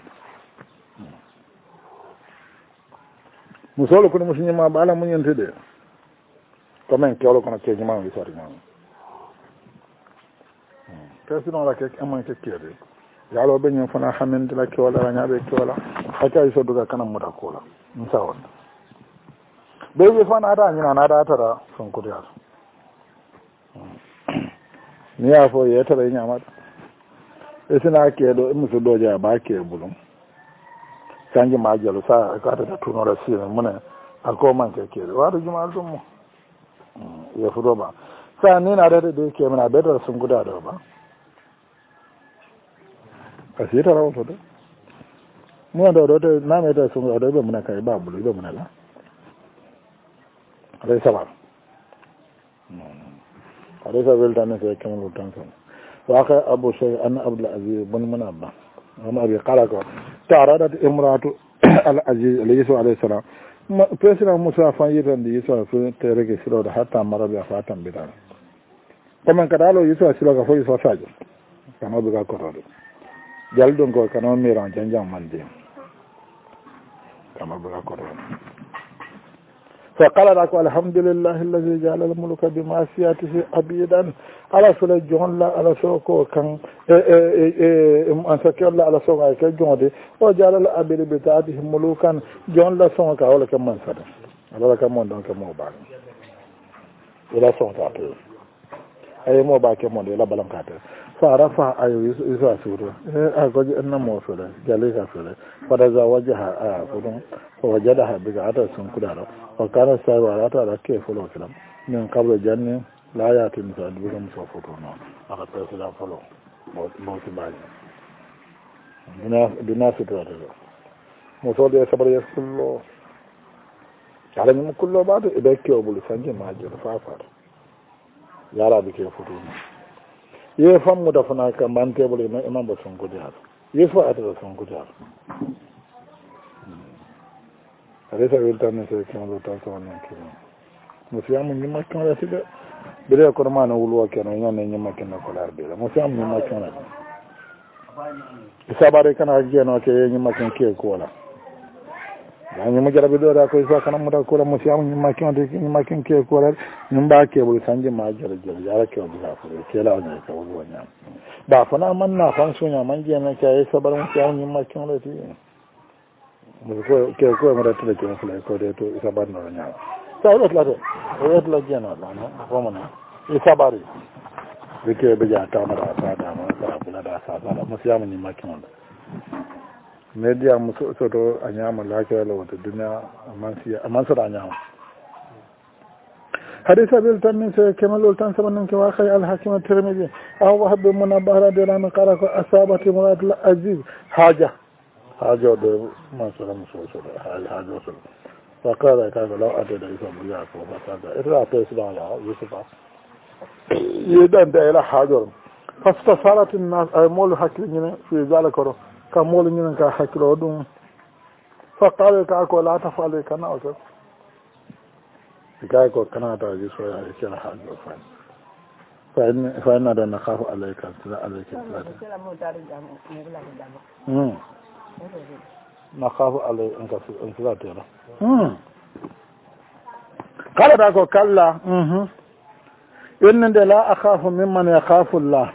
musolo kono musiñima ɓaala muñente de commen kewlo kono keeñimama wisariñama président la ke amman ke keede yaalo ɓe ñin fana hammintila kewla rañaɓe kewla hakkay sodduga kanam muta kuula ɗum sawonde ɓe wi fan ata ñina naɗa tara sonkotiyata ni ya fo yetara ñamata e sina keeɗo muso ɗoja ba kee bulum sanji ma jalu sa katata tunora sine mune ako manque keeɗe wato jumal ɗum mo ye fuɗoɓa sa ni naɗata ɗe kemina ɓetara sonkuda ɗo ba a siyitara woto de mune ɗo ɗo te nameta sonkuda ɗo ɓe mune kay ba bulu ɓe mune la aɗay sabar aɗay sa weltane se kemalo tan son waka abou chey an abdoul aziz bon mune abba ama abi kala ko taraɗat imratu al aziz ala yusuf alayhi salam président moussa fan yitande yusuf fo tereke siroɗo hatta maraɓe a fa tambitane commen kada alo yusuf siroka fo yusuf sadio kanoɓe ga kotode jali ɗum ko kano miran janjang mande kanoɓe ga kotode fa qalata ko alhamdulillahi alladi jala al mulka bi masiyatihi abidan ala sula jonla ala soko kan an sakella ala songa ke jonde o jala al abidi bi taatihi mulukan jonla songa ka wala kam man sada wala kam mon donc mo ba ila songa ta ay mo ba ke mon ila balam ka ta fa rafa ayo yusu asuru a ko na mo sura jale ka sura fa da wajaha a kudun wajadaha bi ata sun kudaro o kana sai wala ta da ke fulo kilam min qabla janni la yati misal dum so foto no aka president fulo mo ti baji dina sito to mo so de sabar yesullo ala ni kullo ba to e be ke obul sanje ma je fa fa yara bi ke foto no ye fam mu da fana ka man tebul no imam ba sun kudaro ye fa ata sun kudaro resa weltane se kemalo tan sawanen kino mo siyamu ñimma kene side bire kono mana wulwo keno ñanne ñimma kene ko lar bire mo siyamu ñimma kene sabare kana jeno ke ñimma kene ke ko la ya ñimma jarabe do da ko isa kana muta ko la mo siyamu ñimma kene ke ko la ñimba ke bu sanje ma jara yara ke bu la ko ke la ne ka wulwo ñam ba fana man na fan sunya man je na ke sabar mo siyamu ñimma kene la ti ko mo rete le ko fle ko de to isabar no nya sa wet la de wet la jeno la no ko mo na isabari ke be ja ta mara sa da ma sa bula da sa da mo siyamu ni makin on media mo so to anyama la ke la wata dunya aman sa da anyama hadisa bil tan se kemalul tan saban ke wa khay al hakim at-tirmidhi aw wahab min bahra de ran qara ko asabati murad al aziz haja do masala muso hajo so fakara ka ga lawa da isa buya ko fakara ira president ya yusufa yedan da ila hajo fasta salatin nas ay mol hakki ni fi zalika ka mol ni ka hakilo dum fakara ka ko la tafale kana o ka ko kana ta ji so ya ce hajo fa inna da nakhafu alayka sala nakhafu alay an salata kala da ko kalla inna da la akhafu mimman yakhafu Allah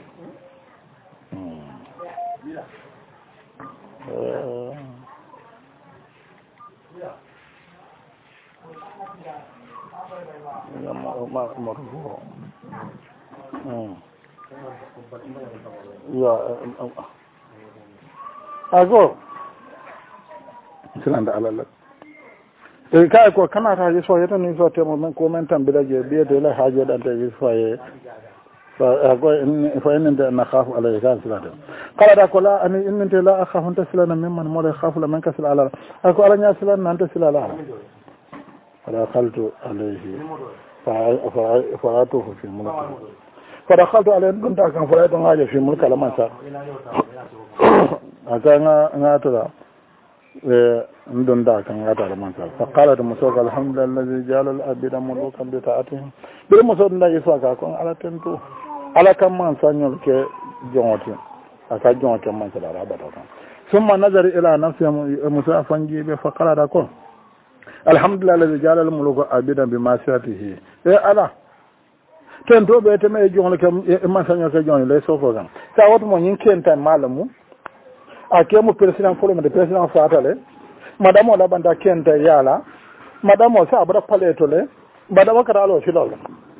ago silanda alalla e kay ko kana ta yi so yata ni so temo men ko men tan bidaje biete la haaje dan te yi so ye fa ago fa en de na khafu alay kan silanda kala da ko la ani in te la akhafu taslana mimman mo la khafu la man kasal ala ako ala nya silana nan taslala ala khaltu alayhi fa atuhu fi mulki فدخلت عليه كنت كان فلايت غاجه في ملك لما سا اكا غاتلا ndon da kan gata da man fa qala da muso alhamdulillah alladhi ja'ala al-abida mulukan bi ta'atihi bi muso da isa ka kon ala tento ala kan man sanyol ke jonoti aka jonoti man ta da rabata kan summa nazari ila nafsi muso afanji be fa qala da kon alhamdulillah alladhi ja'ala al-muluka abida bi masiyatihi ala tento be te me jonle ke man sanyol ke jonle le sofo kan sa wato mo nyin kenta malamu akemu president folo de president fatale madame la banda kenta yala madame sa abra paleto le madame karalo filol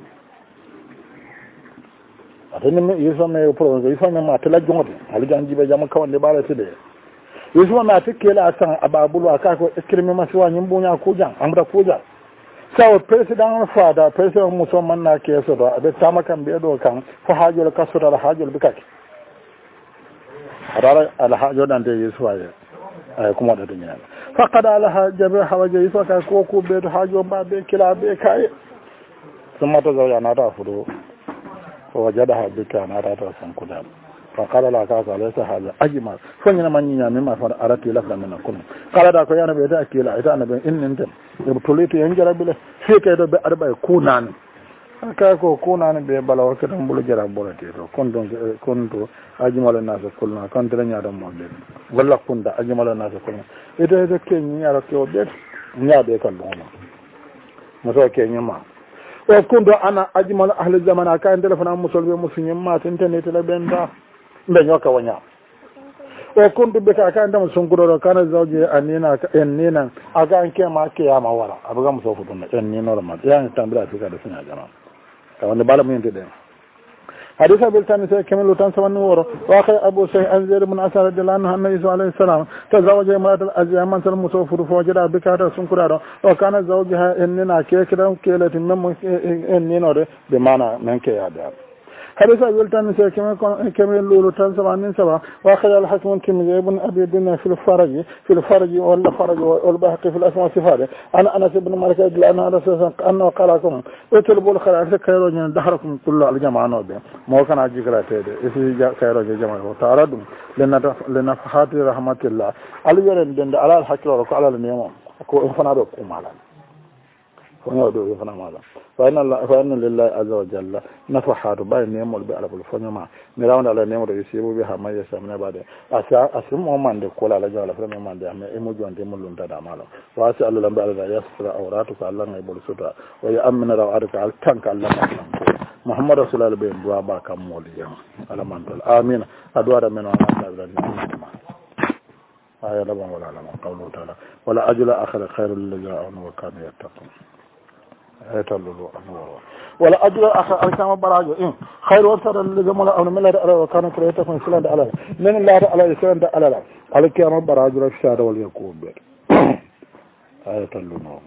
atene me yeso me pro yeso me ma tela jongote ali janji be jam kawande bala tede yeso ma tikela san ababulu akako eskrime ma siwa nyimbunya kuja amra kuja sawo president fada president musoman na keso do be tamakan be do kan fa hajol kasura hajol bikaki hadara alhajo dan de yisuwaye ay kuma da dunya faqad alaha jabir hawaje yiso ka ko ko be to hajo ba be kila be kai kuma to zawya na ta fudo ko wajada ha be kana ta ta san kuda faqala la ka laysa hada ajma fanya man nya me ma fara arati la kana kun kala da ko yana be ta kila ita annabi innin tan e tolito yan jarabile fi kay do be arba kunan aka ko kunani be bala o ketam bulu jara bolate to konto ajumala nasa kulna kantra nyaada mo be walla kunda ajumala nasa kulna ede ke nyaara ko be nyaabe kan bono mo so ke nyama o kundo ana ajumala ahli zamana ka telefona musolbe musunyim ma internet la benda be nyoka wanya o kundu be ka ndam sunguro kana zawje anina ennina aga anke ma ke ya ma wala abuga muso futuna ennino la ma ya tambira fika da sunya jama wanda bala mun yente den hadisa bil tan sai kamar lutan sawan woro wa kai abu sai anzir min asar radiyallahu anhu annabi sallallahu alaihi wasallam tazawaja imrat al azyaman sal musafir fo jada bikata sun kurado wa kana zawjaha ennina ke kidan kelatin mem ennino de be mana men ke ya da حديث أبيلتان كمين لولو تنسبع من سبع وأخذ الحكم الترمذي ابن أبي الدنيا في الفرج ولا فرج والبهقي في الأسماء والصفات أنا أنس بن مالك أنه قال لكم اطلبوا الخير كيروجين دهركم كل الجماعة نوبة ما كان أجيك لا تيد إذا كيروجين جماعة وتعرضوا لنفحات رحمة الله على يرن دند على الحكي وركو على النيوم أكو إنفنا ركوم على فنيودو يفنا مالا فإن لله عز وجل نفحات باي نيمول بي على الفنيما نراون على نيمول يسيبو بها ما يسمى بعد أسم من دي كولا على جوال فرم من دي أمي إموجوان دي ملون تدا مالا وأسأل الله بعد يسر أوراتك الله يبول سطا ويأمن روعاتك على تنك الله محمد رسول الله بين دوابا كمولي على منطل آمين أدوار من وعلا الله آية لبن ولا لما قوله تعالى ولا أجل أخر خير للذين آمنوا وكانوا يتقون ولا أجل أخر أركام براجو خير وصل للذين آمنوا من الله وكانوا يتقون سلام على من الله على سلام على الكيام براجو الشهادة واليقوم بير آية اللون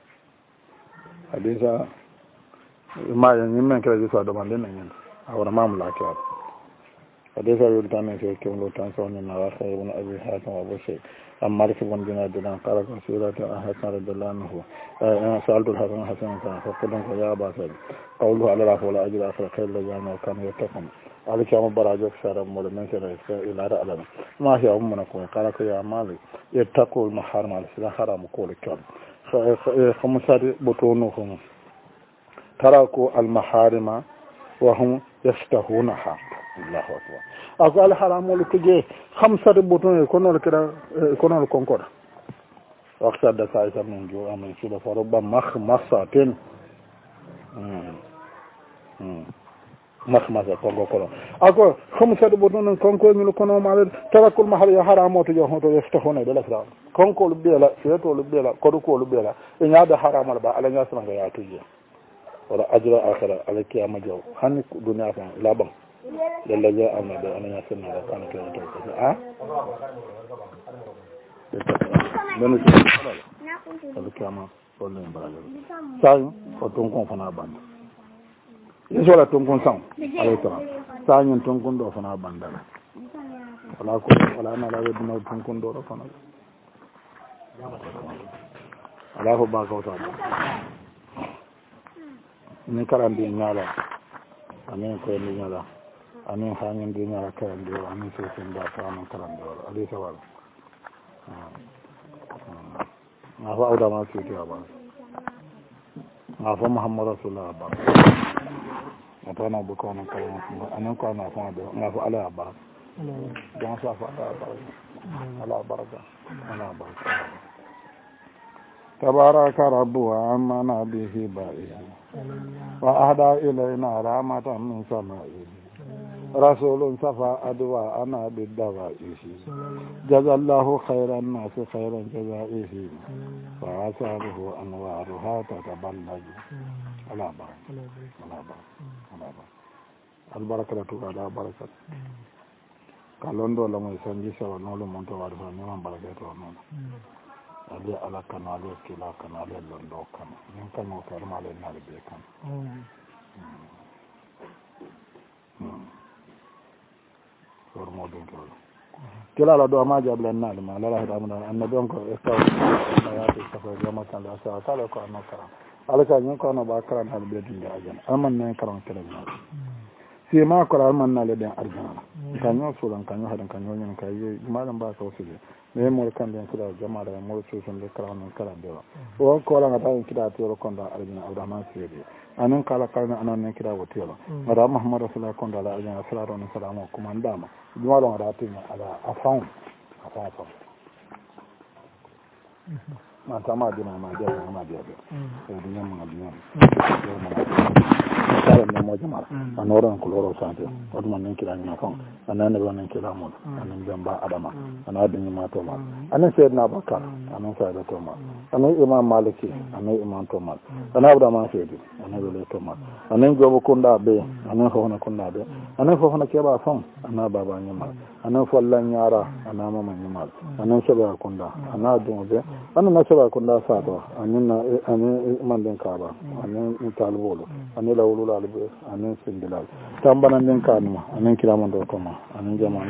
حديثا ما ينمن كلا جسوا دمان لنا أو رمام الأكياد حديث يلتان في كم لو تنسون النواخ ابن أبي حاتم وأبو شيء أما ركب بن دينار قال سورة حسن رضي الله عنه أنا سألت الحسن كان فقلت يا أبا سعيد قوله على الله ولا أجل آخر خير لجانا وكانوا يتقون عليك يا مبارجك سارة مولى من سنة إلى رألنا ما هي أمنا قال يا مالي يتقوا المحارم على السلاح حرام قولك خمسة بطونهم تركوا المحارم وهم يستهونها الله أكبر أقول حرام ولكجي خمسة بطون يكونوا كده يكونوا الكونكورة وأكثر دسائس من جو أمين سودا فربا مخمسة مخمسة كونكورة أقول خمسة بطون كونكورة من الكونوا مالد تركوا المحل حرام وتجوهون يستهون إلى الأسرار كونكور بيلا سيرتو بيلا كودكو بيلا إن هذا حرام ولا على الناس ما يعطيه ولا أجر آخر على كيام جو هني الدنيا فان لا بام لله جاء أمنا بأن يسمى وكان كيام توقف على كيام ولا يبرر ساين وتونكون فنا بام يسوع تونكون سام على ترى ساين تونكون دو فنا باندلا ولا أنا لا بدنا تونكون دو فنا الله بارك وتعالى ni karandi nyala amin ko ni nyala amin hangen di nyala karandi amin so sen da fa amin karandi ali sawal nga fa awda ma fiti aba nga fa muhammad rasulullah aba atana bu ko na kala anan ko na fa do nga fa ala aba don sa fa ala baraka تبارك رب وعمنا به بائه وأهدى إلينا رحمة من سمائه رسول صفى أدواءنا بالدوائه جزى الله خير الناس خيرا جزائه وآثاره أنوارها تتبلج على بركة البركة على بركة قالون دولا ما يسنجي سوى نولو منتو وارفا نمان بركة ونولا ali ala kana ali kila kana ali londo kana nin kanu karma ali na be kan formo don ko kila la do ma jabla na ma la la da annabi ko estaw ya ta safa jama kan da sa kala ko an kara alaka nyin ko na ba kara na be dinga ajan amman nan karan kala na si ma ko amman na le den arjana kanyo suran kanyo hadan kanyo nyin kai malam ba ka wasu me mo kan den kula jama'a da mo so son de karan karan de o ko la ngata kida to ko nda arjana abdurrahman sirri anan kala kana anan ne kida wotelo mara muhammad rasulullah ko nda la arjana sallallahu alaihi wasallam kuma ndama juma lo ngata tin ala afan ma tama dina ma je ma je e dunya ma dunya kala ne mo jama'a anoran ko loro sante odman ne kida ni afan anan ne wonen kida mo anan jamba adama anan adin ma to ma anan sayyidina bakar anan sayyida to ma anan imam maliki anan imam to ma anan abdama sayyidi anan wele to ma anan jobo kunda be anan hona kunda be anan fofana keba fon anan baba nyama anan follan yara anan mama nyama anan shaba kunda anan dum be anan na shaba kunda sato anan man den kaba anan talbolo anan lawulu albe anan sindilal tambanan den kanu anan kiramon do to ma anan jama'a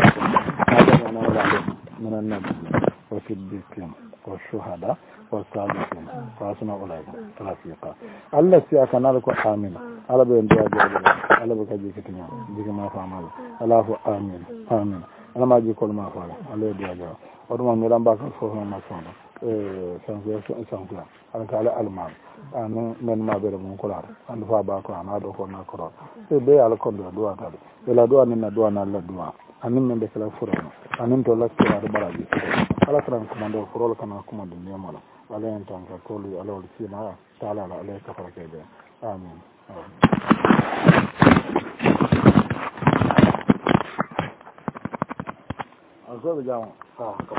من النبي والصديقين والشهداء والصالحين وحسن أولئك رفيقا الله سيكون لك آمين على بين دعاء على بكجي كتنيا بك ما فعمل الله آمين آمين أنا ما أجي كل ما فعل على دعاء ودما ميلان باك فوق ما فعل سانفيا أنا كالي المال أنا من ما بير من كلار أنا فاباكو أنا أدو فونا كرار بي على كل دعاء تالي إلا دعاء ننا دعاء نالا دعاء أنا من دكلا فرنا أنا نتولى كلا براجي على كلام كمان فرول كنا كمان الدنيا مالا على أن تانك كولي على ولسينا تعالى على كفر كذا آمين أقول جاوا